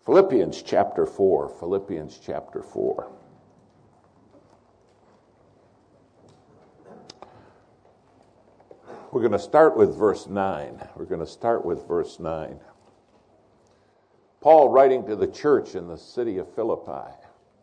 Philippians chapter 4. Philippians chapter 4. We're going to start with verse 9. We're going to start with verse 9. Paul writing to the church in the city of Philippi.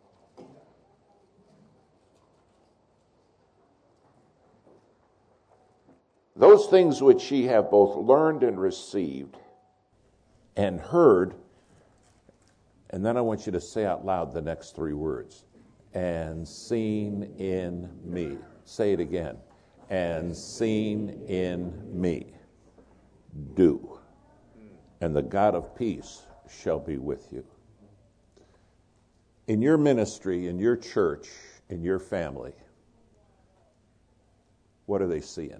Those things which ye have both learned and received and heard, and then I want you to say out loud the next three words, and seen in me. Say it again. And seen in me. Do. And the God of peace shall be with you. In your ministry, in your church, in your family, what are they seeing?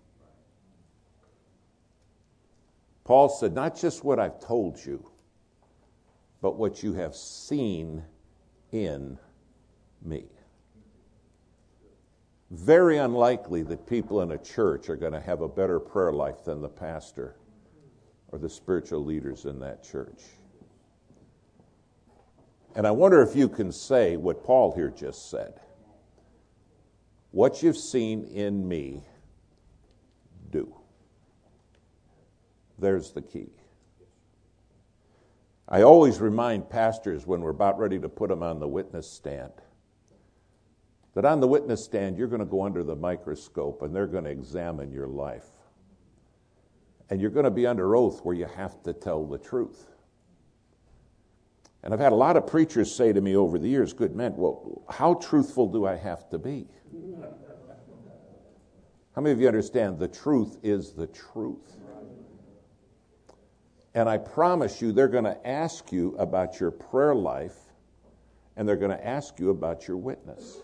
Paul said, not just what I've told you, but what you have seen in me. Very unlikely that people in a church are going to have a better prayer life than the pastor or the spiritual leaders in that church. And I wonder if you can say what Paul here just said. What you've seen in me, do. There's the key. I always remind pastors when we're about ready to put them on the witness stand that on the witness stand you're going to go under the microscope and they're going to examine your life. And you're going to be under oath where you have to tell the truth. And I've had a lot of preachers say to me over the years, good men, well, how truthful do I have to be? How many of you understand the truth is the truth? And I promise you they're going to ask you about your prayer life and they're going to ask you about your witness.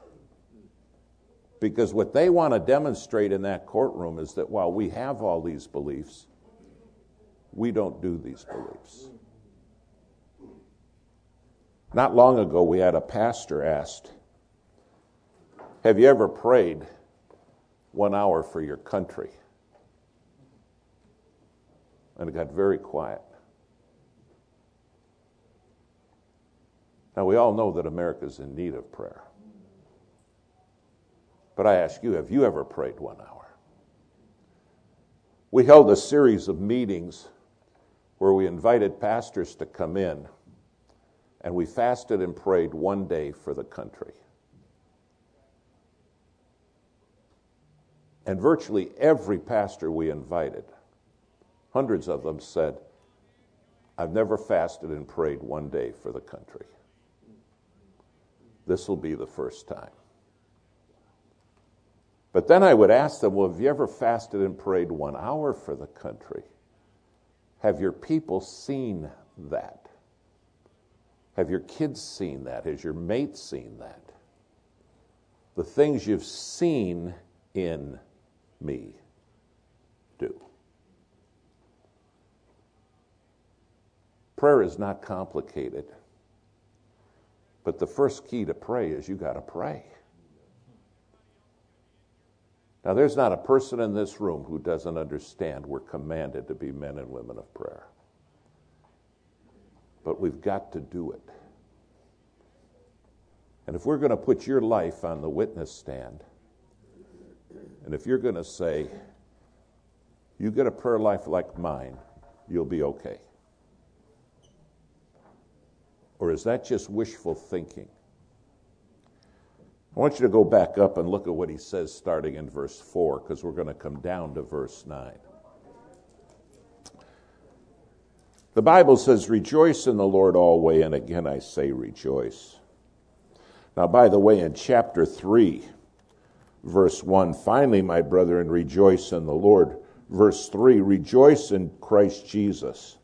Because what they want to demonstrate in that courtroom is that while we have all these beliefs, we don't do these beliefs. Not long ago, we had a pastor asked, have you ever prayed 1 hour for your country? And it got very quiet. Now, we all know that America's in need of prayer. But I ask you, have you ever prayed 1 hour? We held a series of meetings where we invited pastors to come in, and we fasted and prayed 1 day for the country. And virtually every pastor we invited, hundreds of them said, I've never fasted and prayed 1 day for the country. This will be the first time. But then I would ask them, well, have you ever fasted and prayed 1 hour for the country? Have your people seen that? Have your kids seen that? Has your mates seen that? The things you've seen in me, do. Prayer is not complicated. But the first key to pray is you got to pray. Now, there's not a person in this room who doesn't understand we're commanded to be men and women of prayer. But we've got to do it. And if we're going to put your life on the witness stand, and if you're going to say, you get a prayer life like mine, you'll be okay. Or is that just wishful thinking? I want you to go back up and look at what he says starting in verse 4, because we're going to come down to verse 9. The Bible says, rejoice in the Lord always, and again I say rejoice. Now, by the way, in chapter 3, verse 1, finally, my brethren, rejoice in the Lord. Verse 3, rejoice in Christ Jesus.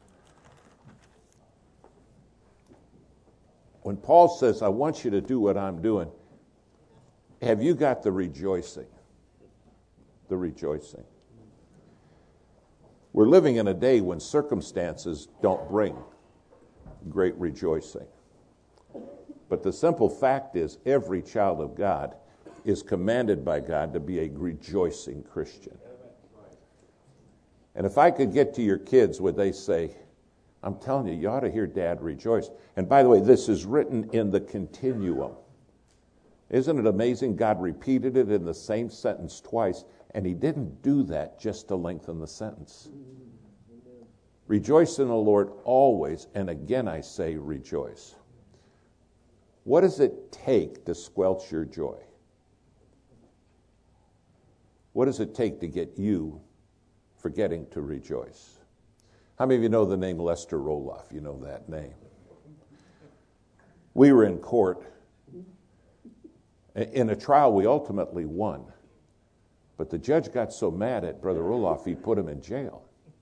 When Paul says, I want you to do what I'm doing, have you got the rejoicing? The rejoicing. We're living in a day when circumstances don't bring great rejoicing. But the simple fact is, every child of God is commanded by God to be a rejoicing Christian. And if I could get to your kids, would they say, I'm telling you, you ought to hear Dad rejoice. And by the way, this is written in the continuum. Isn't it amazing? God repeated it in the same sentence twice, and he didn't do that just to lengthen the sentence. Rejoice in the Lord always, and again I say rejoice. What does it take to squelch your joy? What does it take to get you forgetting to rejoice? How many of you know the name Lester Roloff? You know that name. We were in court. In a trial, we ultimately won. But the judge got so mad at Brother Roloff, he put him in jail.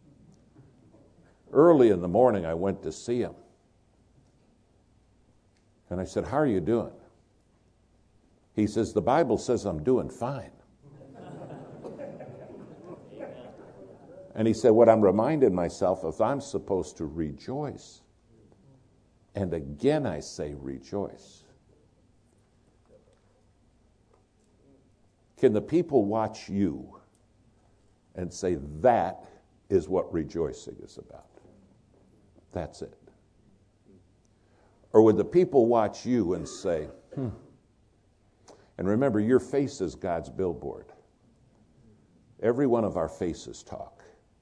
Early in the morning, I went to see him. And I said, how are you doing? He says, the Bible says I'm doing fine. And he said, what I'm reminding myself of, I'm supposed to rejoice. And again I say rejoice. Can the people watch you and say, that is what rejoicing is about? That's it. Or would the people watch you and say, And remember, your face is God's billboard. Every one of our faces talk.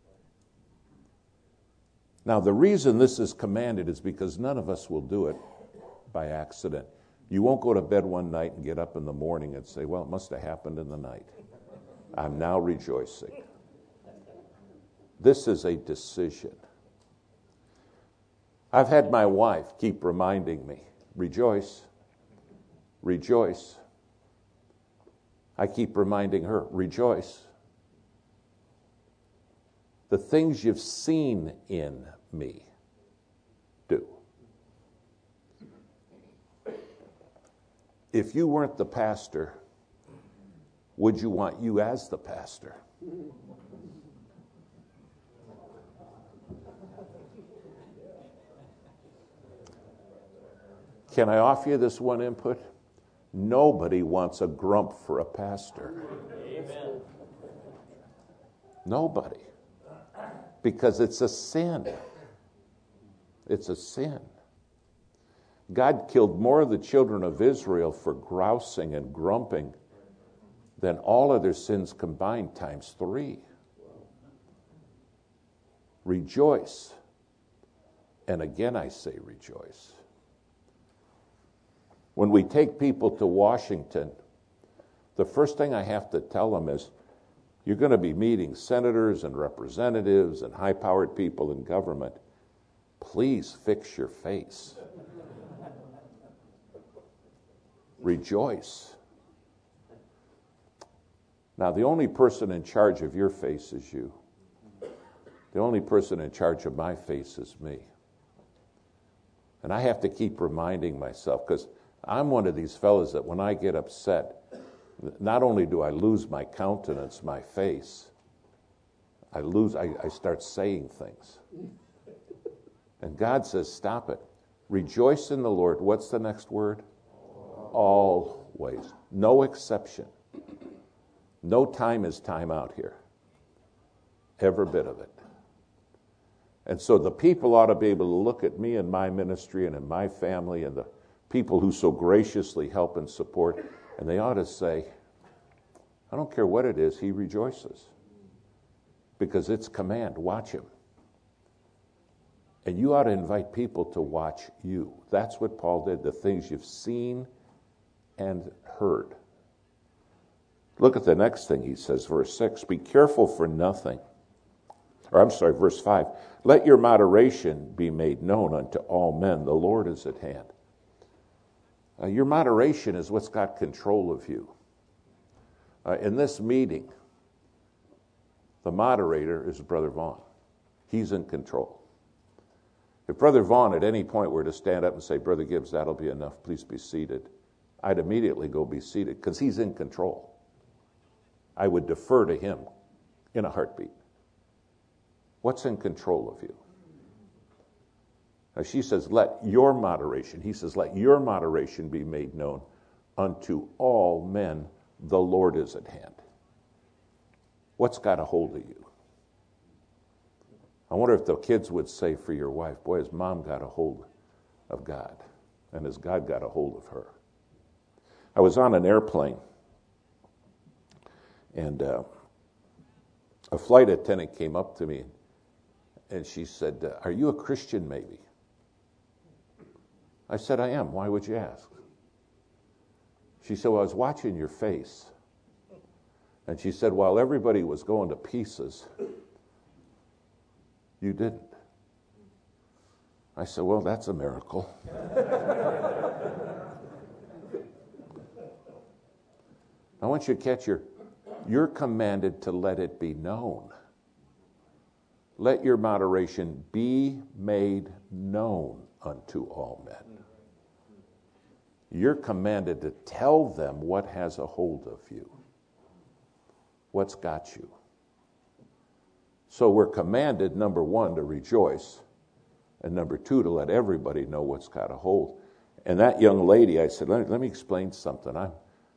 Now, the reason this is commanded is because none of us will do it by accident. You won't go to bed one night and get up in the morning and say, well, it must have happened in the night. I'm now rejoicing. This is a decision. I've had my wife keep reminding me, rejoice, rejoice. I keep reminding her, rejoice. The things you've seen in me, do. If you weren't the pastor, would you want you as the pastor? Can I offer you this one input? Nobody wants a grump for a pastor. Amen. Nobody. Because it's a sin. It's a sin. God killed more of the children of Israel for grousing and grumping than all other sins combined times 3. Rejoice. And again I say rejoice. When we take people to Washington, the first thing I have to tell them is, you're going to be meeting senators and representatives and high-powered people in government. Please fix your face. Rejoice. Now, the only person in charge of your face is you. The only person in charge of my face is me. And I have to keep reminding myself, because I'm one of these fellows that when I get upset, not only do I lose my countenance, my face, I start saying things. And God says, stop it. Rejoice in the Lord. What's the next word? Always. No exception. No time is time out here. Every bit of it. And so the people ought to be able to look at me and my ministry and in my family and the people who so graciously help and support, and they ought to say, I don't care what it is, he rejoices. Because it's command, watch him. And you ought to invite people to watch you. That's what Paul did, the things you've seen and heard. Look at the next thing he says, verse 6, be careful for nothing. Verse 5, let your moderation be made known unto all men. The Lord is at hand. Your moderation is what's got control of you. In this meeting, the moderator is Brother Vaughn. He's in control. If Brother Vaughn at any point were to stand up and say, Brother Gibbs, that'll be enough, please be seated, I'd immediately go be seated because he's in control. I would defer to him in a heartbeat. What's in control of you? Now she says, let your moderation, he says, let your moderation be made known unto all men. The Lord is at hand. What's got a hold of you? I wonder if the kids would say for your wife, boy, has mom got a hold of God, and has God got a hold of her? I was on an airplane, and a flight attendant came up to me, and she said, are you a Christian maybe? I said, I am. Why would you ask? She said, well, I was watching your face. And she said, while everybody was going to pieces, you didn't. I said, well, that's a miracle. I want you to catch you're commanded to let it be known. Let your moderation be made known unto all men. You're commanded to tell them what has a hold of you, what's got you. So we're commanded, number one, to rejoice, and number two, to let everybody know what's got a hold. And that young lady, I said, let me explain something. I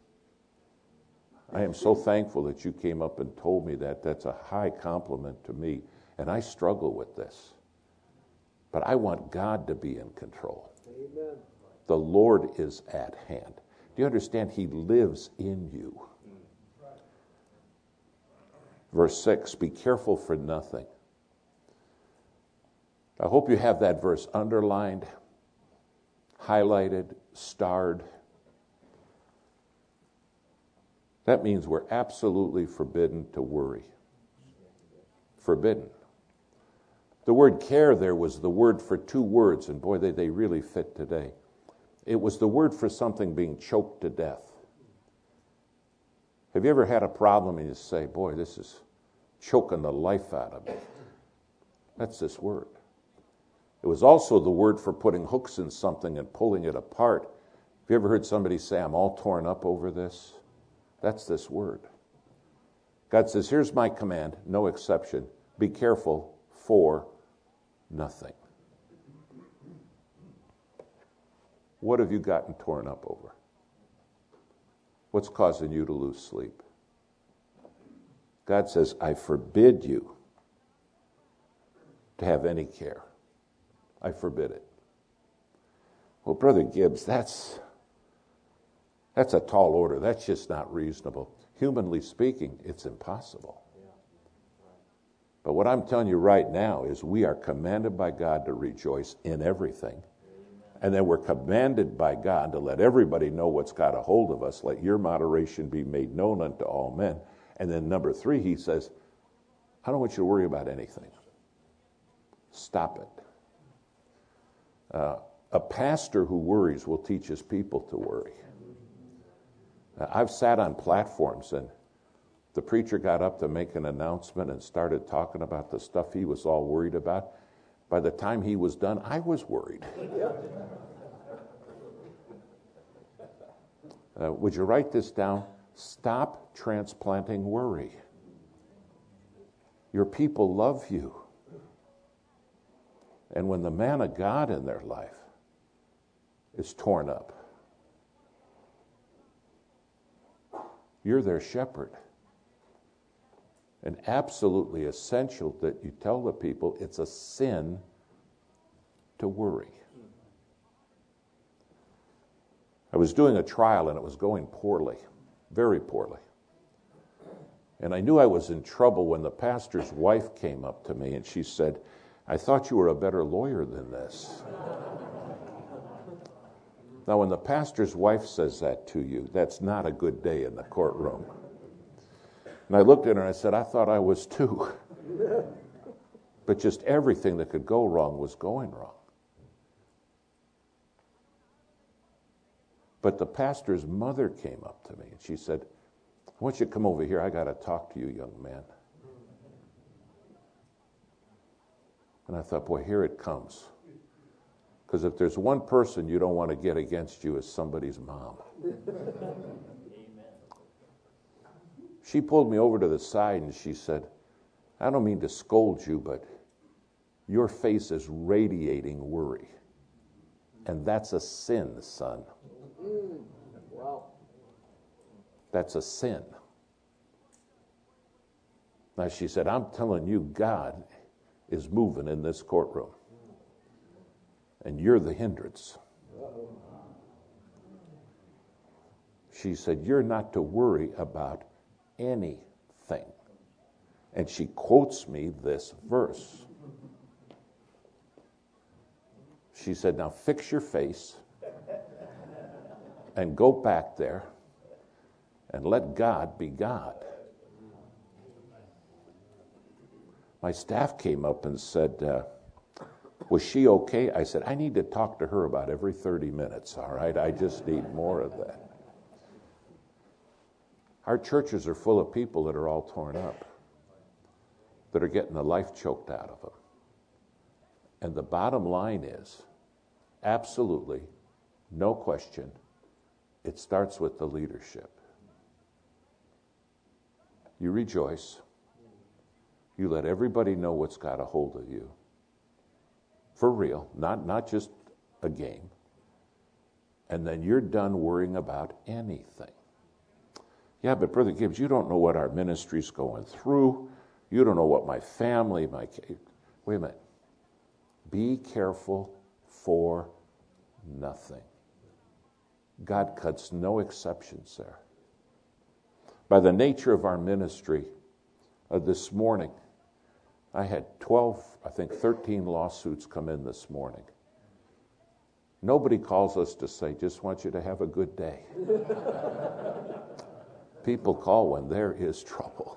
am so thankful that you came up and told me that. That's a high compliment to me, and I struggle with this. But I want God to be in control. Amen. The Lord is at hand. Do you understand? He lives in you. Verse 6, be careful for nothing. I hope you have that verse underlined, highlighted, starred. That means we're absolutely forbidden to worry. Forbidden. The word care there was the word for two words, and boy, they really fit today. It was the word for something being choked to death. Have you ever had a problem and you say, boy, this is choking the life out of me? That's this word. It was also the word for putting hooks in something and pulling it apart. Have you ever heard somebody say, I'm all torn up over this? That's this word. God says, here's my command, no exception. Be careful for nothing. What have you gotten torn up over? What's causing you to lose sleep? God says, I forbid you to have any care. I forbid it. Well, Brother Gibbs, that's a tall order. That's just not reasonable. Humanly speaking, it's impossible. But what I'm telling you right now is we are commanded by God to rejoice in everything. And then we're commanded by God to let everybody know what's got a hold of us. Let your moderation be made known unto all men. And then number 3, he says, I don't want you to worry about anything. Stop it. A pastor who worries will teach his people to worry. I've sat on platforms and the preacher got up to make an announcement and started talking about the stuff he was all worried about. By the time he was done, I was worried. Would you write this down? Stop transplanting worry. Your people love you. And when the man of God in their life is torn up, you're their shepherd. And absolutely essential that you tell the people it's a sin to worry. I was doing a trial and it was going poorly, very poorly. And I knew I was in trouble when the pastor's wife came up to me and she said, I thought you were a better lawyer than this. Now, when the pastor's wife says that to you, that's not a good day in the courtroom. And I looked at her and I said, I thought I was too. But just everything that could go wrong was going wrong. But the pastor's mother came up to me and she said, I want you to come over here. I got to talk to you, young man. And I thought, boy, here it comes. Because if there's one person you don't want to get against you, it's somebody's mom. She pulled me over to the side and she said, I don't mean to scold you, but your face is radiating worry. And that's a sin, son. Wow. That's a sin. Now she said, I'm telling you, God is moving in this courtroom. And you're the hindrance. She said, you're not to worry about anything. And she quotes me this verse. She said, now fix your face and go back there and let God be God. My staff came up and said, was she okay? I said, I need to talk to her about every 30 minutes, all right? I just need more of that. Our churches are full of people that are all torn up, that are getting the life choked out of them. And the bottom line is, absolutely, no question, it starts with the leadership. You rejoice. You let everybody know what's got a hold of you. For real, not just a game. And then you're done worrying about anything. Yeah, but Brother Gibbs, you don't know what our ministry's going through. You don't know what my family, Wait a minute. Be careful for nothing. God cuts no exceptions there. By the nature of our ministry, this morning, I had 13 lawsuits come in this morning. Nobody calls us to say, just want you to have a good day. People call when there is trouble.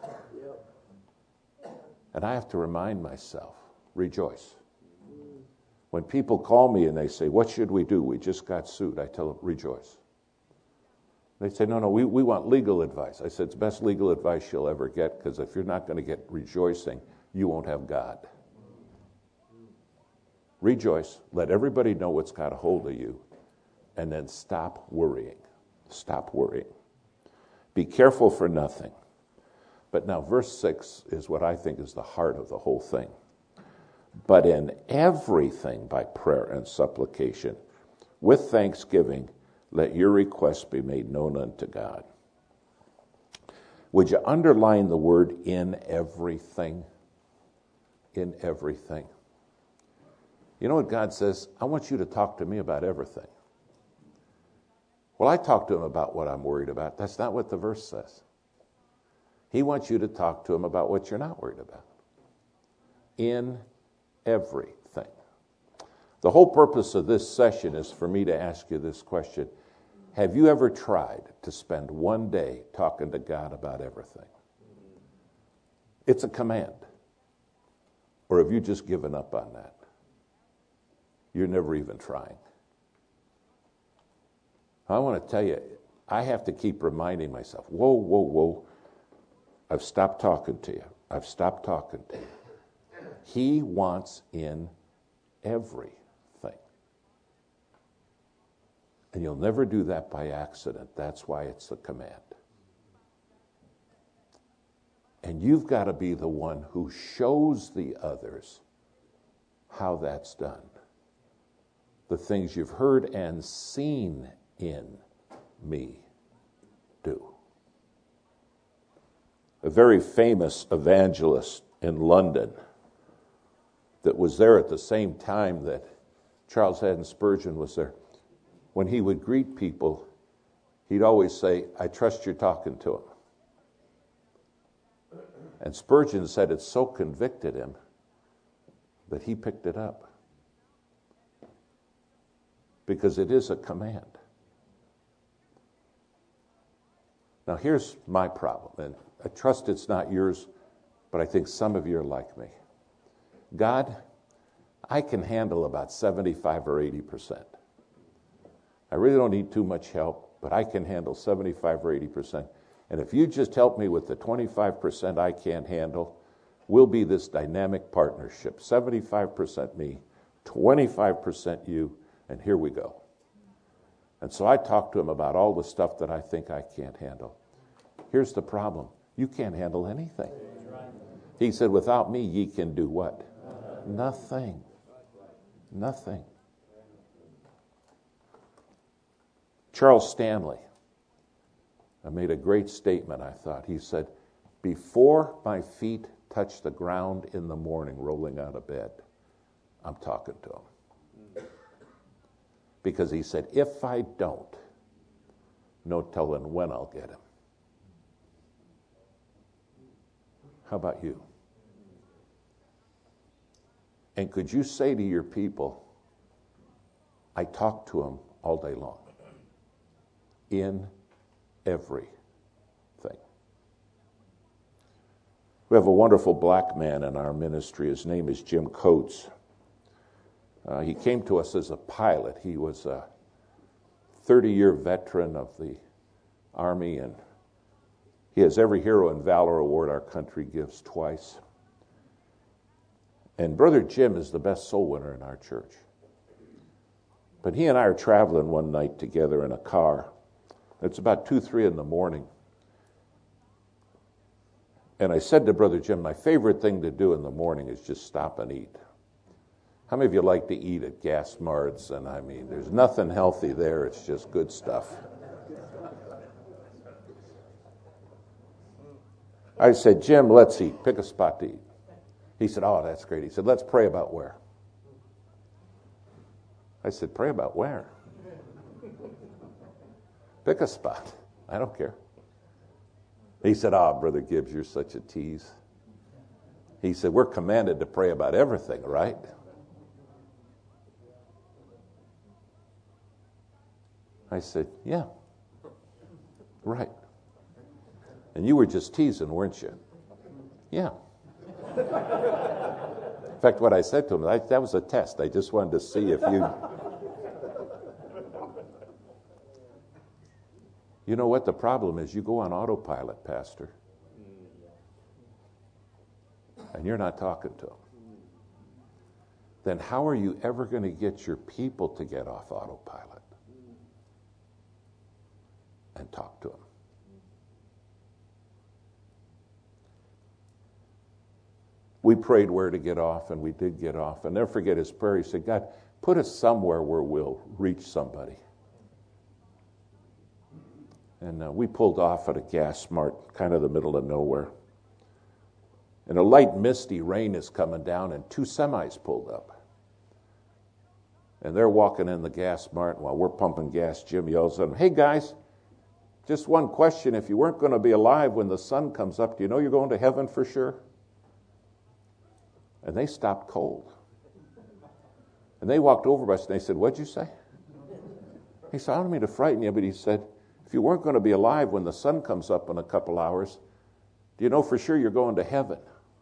And I have to remind myself, rejoice. When people call me and they say, what should we do? We just got sued. I tell them, rejoice. They say, no, we want legal advice. I said, it's the best legal advice you'll ever get, because if you're not going to get rejoicing, you won't have God. Rejoice. Let everybody know what's got a hold of you. And then stop worrying. Stop worrying. Be careful for nothing. But now verse 6 is what I think is the heart of the whole thing. But in everything by prayer and supplication, with thanksgiving, let your requests be made known unto God. Would you underline the word in everything? In everything. You know what God says? I want you to talk to me about everything. Well, I talk to him about what I'm worried about. That's not what the verse says. He wants you to talk to him about what you're not worried about. In everything. The whole purpose of this session is for me to ask you this question. Have you ever tried to spend one day talking to God about everything? It's a command. Or have you just given up on that? You're never even trying. I want to tell you, I have to keep reminding myself, whoa. I've stopped talking to you. I've stopped talking to you. He wants in everything. And you'll never do that by accident. That's why it's a command. And you've got to be the one who shows the others how that's done. The things you've heard and seen in me do. A very famous evangelist in London that was there at the same time that Charles Haddon Spurgeon was there, when he would greet people, he'd always say, I trust you're talking to him. And Spurgeon said it so convicted him that he picked it up. Because it is a command. Now here's my problem, and I trust it's not yours, but I think some of you are like me. God, I can handle about 75 or 80%. I really don't need too much help, but I can handle 75 or 80%. And if you just help me with the 25% I can't handle, we'll be this dynamic partnership. 75% me, 25% you, and here we go. And so I talked to him about all the stuff that I think I can't handle. Here's the problem. You can't handle anything. He said, without me, ye can do what? Nothing. Nothing. Charles Stanley made a great statement, I thought. He said, before my feet touch the ground in the morning rolling out of bed, I'm talking to him. Because he said, if I don't, no telling when I'll get him. How about you? And could you say to your people, I talk to him all day long, in everything. We have a wonderful black man in our ministry. His name is Jim Coates. He came to us as a pilot. He was a 30-year veteran of the Army, and he has every Hero and Valor Award our country gives twice. And Brother Jim is the best soul winner in our church. But he and I are traveling one night together in a car. It's about 2, 3 in the morning. And I said to Brother Jim, my favorite thing to do in the morning is just stop and eat. How many of you like to eat at gas marts? And I mean, there's nothing healthy there. It's just good stuff. I said, Jim, let's eat. Pick a spot to eat. He said, oh, that's great. He said, let's pray about where? I said, pray about where? Pick a spot. I don't care. He said, Brother Gibbs, you're such a tease. He said, we're commanded to pray about everything, right? I said, yeah, right. And you were just teasing, weren't you? Yeah. In fact, what I said to him, that was a test. I just wanted to see if you... You know what the problem is? You go on autopilot, Pastor, and you're not talking to them. Then how are you ever going to get your people to get off autopilot and talk to them? We prayed where to get off, and we did get off. And never forget his prayer. He said, God, put us somewhere where we'll reach somebody. And we pulled off at a gas mart, kind of the middle of nowhere. And a light, misty rain is coming down, and 2 semis pulled up. And they're walking in the gas mart, and while we're pumping gas, Jim yells at them, hey, guys, just one question. If you weren't going to be alive when the sun comes up, do you know you're going to heaven for sure? And they stopped cold. And they walked over to us, and they said, what'd you say? He said, I don't mean to frighten you, but he said, if you weren't going to be alive when the sun comes up in a couple hours, do you know for sure you're going to heaven?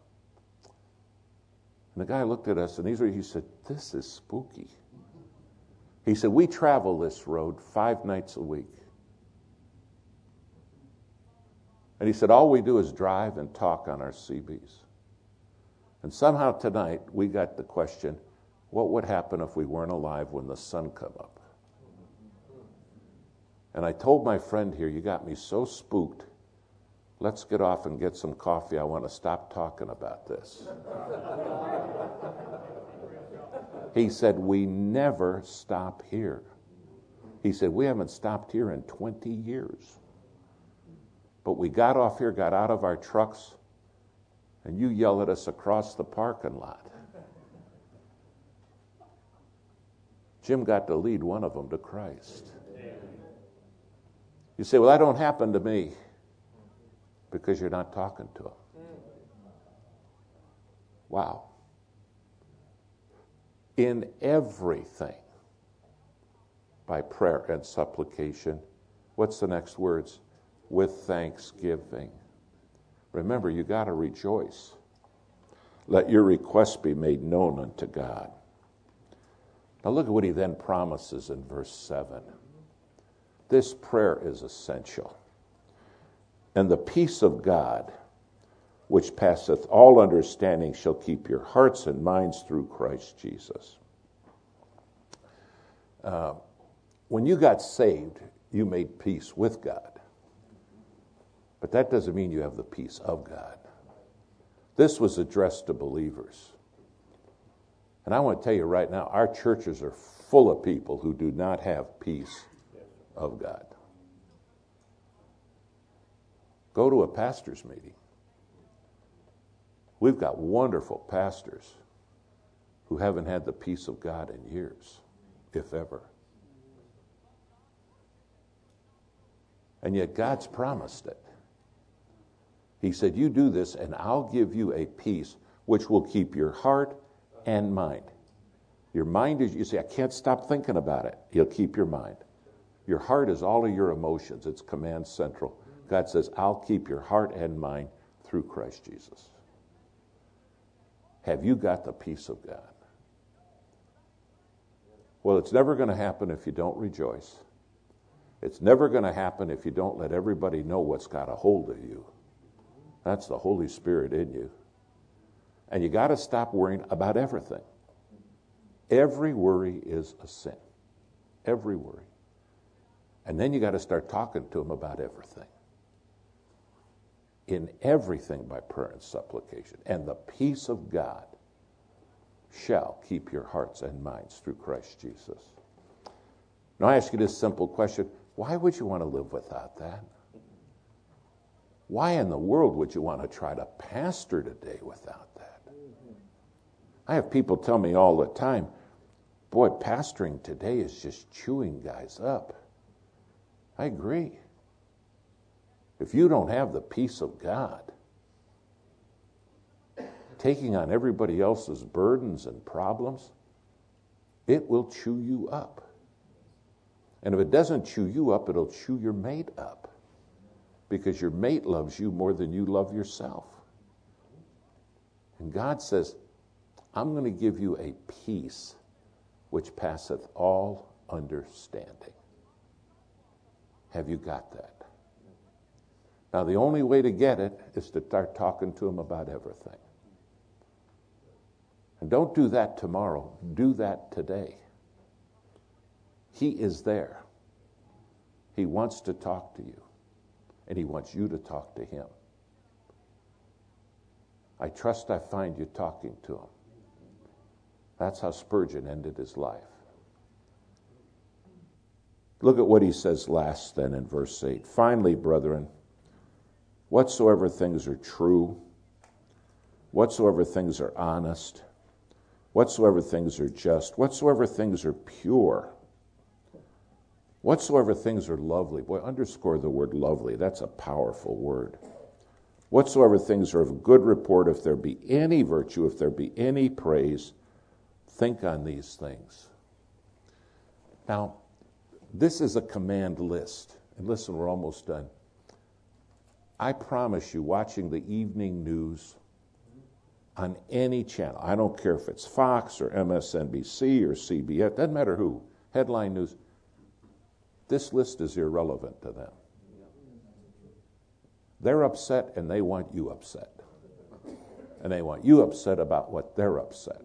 And the guy looked at us, and he said, this is spooky. He said, we travel this road 5 nights a week. And he said, all we do is drive and talk on our CBs. And somehow tonight, we got the question, what would happen if we weren't alive when the sun come up? And I told my friend here, you got me so spooked, let's get off and get some coffee. I want to stop talking about this. He said, we never stop here. He said, we haven't stopped here in 20 years. But we got off here, got out of our trucks, and you yell at us across the parking lot. Jim got to lead one of them to Christ. You say, well, that don't happen to me, because you're not talking to him. Wow. In everything, by prayer and supplication, what's the next words? With thanksgiving. Remember, you got to rejoice. Let your requests be made known unto God. Now look at what he then promises in verse 7. This prayer is essential. And the peace of God, which passeth all understanding, shall keep your hearts and minds through Christ Jesus. When you got saved, you made peace with God. But that doesn't mean you have the peace of God. This was addressed to believers. And I want to tell you right now, our churches are full of people who do not have peace of God. Go to a pastor's meeting. We've got wonderful pastors who haven't had the peace of God in years, if ever. And yet God's promised it. He said, you do this and I'll give you a peace which will keep your heart and mind. Your mind is, you say, I can't stop thinking about it. He'll keep your mind. Your heart is all of your emotions. It's command central. God says, I'll keep your heart and mind through Christ Jesus. Have you got the peace of God? Well, it's never going to happen if you don't rejoice. It's never going to happen if you don't let everybody know what's got a hold of you. That's the Holy Spirit in you. And you got to stop worrying about everything. Every worry is a sin. Every worry. And then you got to start talking to him about everything. In everything by prayer and supplication. And the peace of God shall keep your hearts and minds through Christ Jesus. Now I ask you this simple question. Why would you want to live without that? Why in the world would you want to try to pastor today without that? I have people tell me all the time, boy, pastoring today is just chewing guys up. I agree. If you don't have the peace of God, taking on everybody else's burdens and problems, it will chew you up. And if it doesn't chew you up, it'll chew your mate up. Because your mate loves you more than you love yourself. And God says, I'm going to give you a peace which passeth all understanding. Have you got that? Now, the only way to get it is to start talking to him about everything. And don't do that tomorrow. Do that today. He is there. He wants to talk to you. And he wants you to talk to him. I trust I find you talking to him. That's how Spurgeon ended his life. Look at what he says last then in verse 8. Finally, brethren, whatsoever things are true, whatsoever things are honest, whatsoever things are just, whatsoever things are pure, whatsoever things are lovely. Boy, underscore the word lovely. That's a powerful word. Whatsoever things are of good report, if there be any virtue, if there be any praise, think on these things. Now, this is a command list. And listen, we're almost done. I promise you, watching the evening news on any channel, I don't care if it's Fox or MSNBC or CBS, doesn't matter who, headline news, this list is irrelevant to them. They're upset and they want you upset. And they want you upset about what they're upset.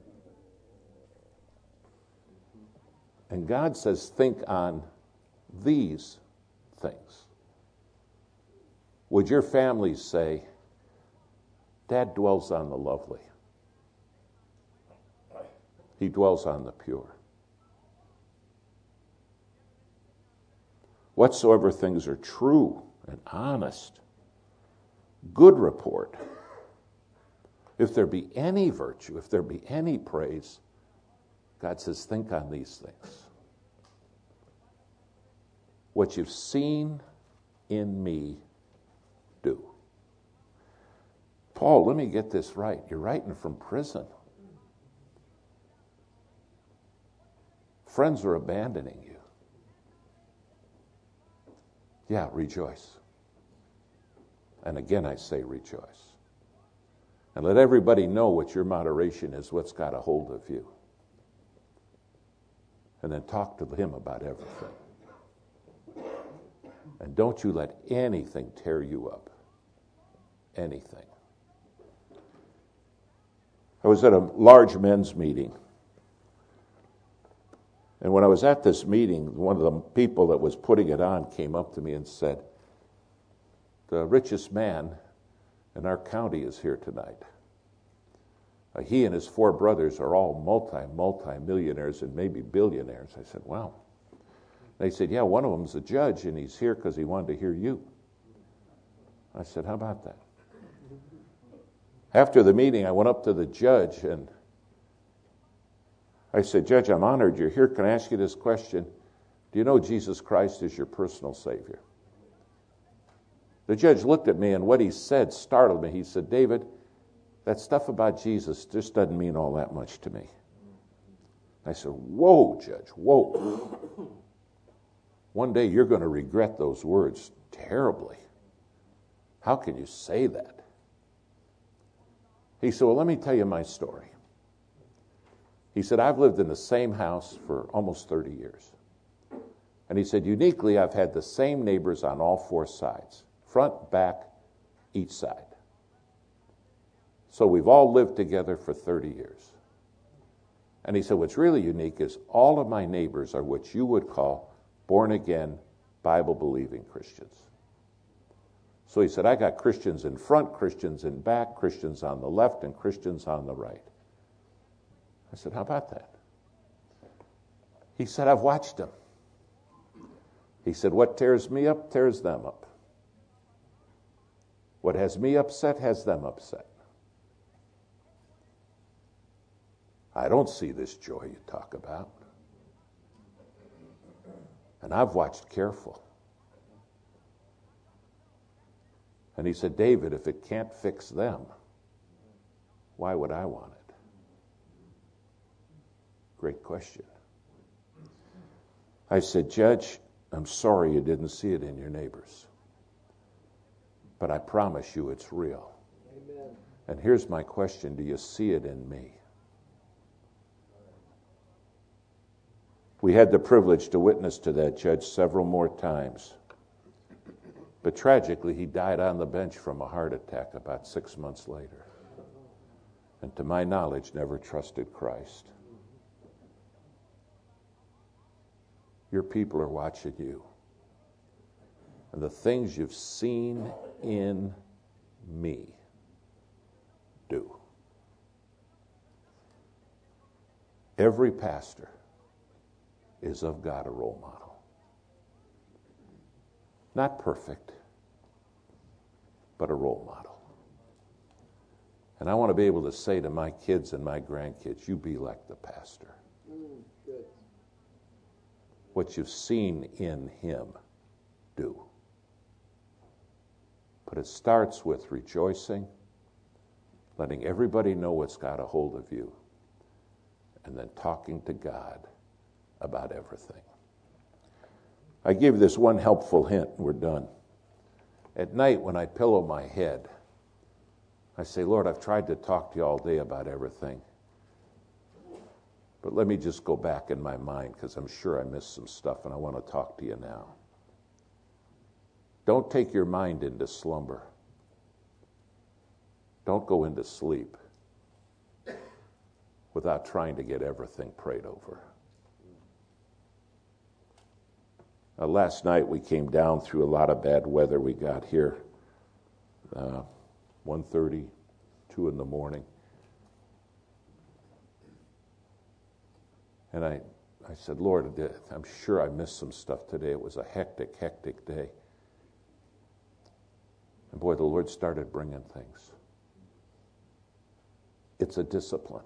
And God says, think on these things. Would your families say, Dad dwells on the lovely. He dwells on the pure. Whatsoever things are true and honest, good report, if there be any virtue, if there be any praise, God says, think on these things. What you've seen in me, do. Paul, let me get this right. You're writing from prison. Friends are abandoning you. Yeah, rejoice. And again, I say rejoice. And let everybody know what your moderation is, what's got a hold of you. And then talk to him about everything. And don't you let anything tear you up. Anything. I was at a large men's meeting. And when I was at this meeting, one of the people that was putting it on came up to me and said, the richest man in our county is here tonight. He and his 4 brothers are all multi-millionaires and maybe billionaires. I said, wow. They said, yeah, one of them's a judge and he's here because he wanted to hear you. I said, how about that? After the meeting, I went up to the judge and I said, Judge, I'm honored you're here. Can I ask you this question? Do you know Jesus Christ is your personal Savior? The judge looked at me, and what he said startled me. He said, David, that stuff about Jesus just doesn't mean all that much to me. I said, whoa, Judge, whoa. One day you're going to regret those words terribly. How can you say that? He said, well, let me tell you my story. He said, I've lived in the same house for almost 30 years. And he said, uniquely, I've had the same neighbors on all four sides, front, back, each side. So we've all lived together for 30 years. And he said, what's really unique is all of my neighbors are what you would call born-again, Bible-believing Christians. So he said, I got Christians in front, Christians in back, Christians on the left, and Christians on the right. I said, how about that? He said, I've watched them. He said, what tears me up, tears them up. What has me upset, has them upset. I don't see this joy you talk about. And I've watched careful. And he said, David, if it can't fix them, why would I want it? Great question. I said, Judge, I'm sorry you didn't see it in your neighbors. But I promise you it's real. Amen. And here's my question, do you see it in me? We had the privilege to witness to that judge several more times. But tragically, he died on the bench from a heart attack about 6 months later. And to my knowledge, never trusted Christ. Your people are watching you. And the things you've seen in me, do. Every pastor is of God a role model. Not perfect, but a role model. And I want to be able to say to my kids and my grandkids, you be like the pastor. Good. What you've seen in him, do. But it starts with rejoicing, letting everybody know what's got a hold of you, and then talking to God about everything. I give this one helpful hint, and we're done. At night when I pillow my head, I say, Lord, I've tried to talk to you all day about everything. But let me just go back in my mind because I'm sure I missed some stuff and I want to talk to you now. Don't take your mind into slumber. Don't go into sleep without trying to get everything prayed over. Last night we came down through a lot of bad weather. We got here 1:30, 2 in the morning. And I said, Lord, I'm sure I missed some stuff today. It was a hectic day. And boy, the Lord started bringing things. It's a discipline.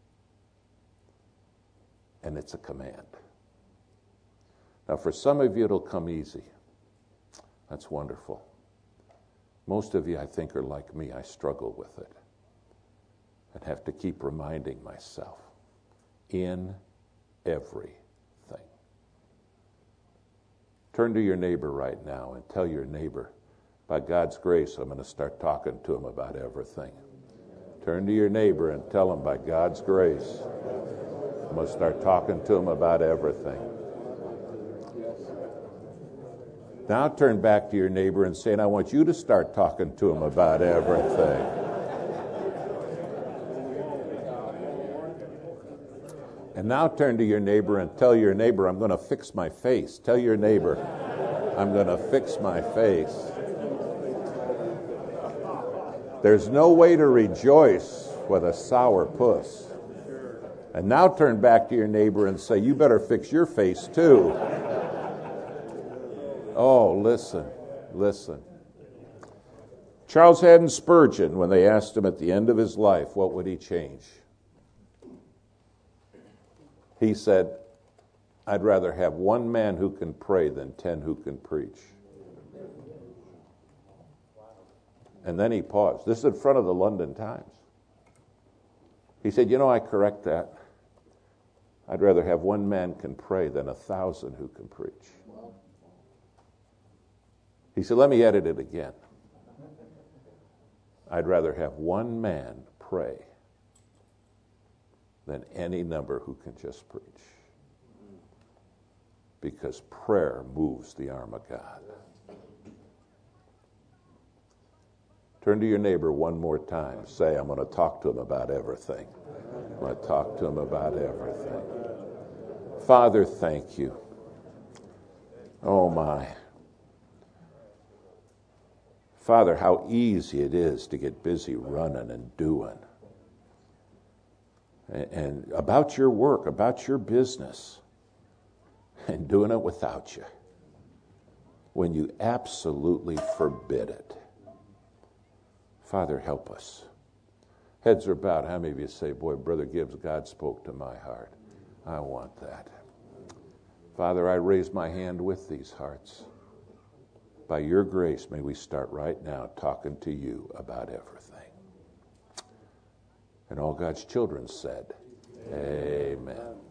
And it's a command. Now, for some of you, it'll come easy. That's wonderful. Most of you, I think, are like me. I struggle with it and have to keep reminding myself in everything. Turn to your neighbor right now and tell your neighbor, by God's grace, I'm going to start talking to him about everything. Turn to your neighbor and tell him, by God's grace, I'm going to start talking to him about everything. Now turn back to your neighbor and say, and I want you to start talking to him about everything. And now turn to your neighbor and tell your neighbor, I'm going to fix my face. Tell your neighbor, I'm going to fix my face. There's no way to rejoice with a sour puss. And now turn back to your neighbor and say, you better fix your face too. Oh, listen. Charles Haddon Spurgeon, when they asked him at the end of his life, what would he change? He said, I'd rather have one man who can pray than 10 who can preach. And then he paused. This is in front of the London Times. He said, I correct that. I'd rather have one man can pray than 1,000 who can preach. He said, let me edit it again. I'd rather have one man pray than any number who can just preach. Because prayer moves the arm of God. Turn to your neighbor one more time. Say, I'm going to talk to him about everything. I'm going to talk to him about everything. Father, thank you. Oh, my. Father, how easy it is to get busy running and doing. And about your work, about your business, and doing it without you, when you absolutely forbid it. Father, help us. Heads are bowed. How many of you say, boy, Brother Gibbs, God spoke to my heart. I want that. Father, I raise my hand with these hearts. By your grace, may we start right now talking to you about everything. And all God's children said, Amen.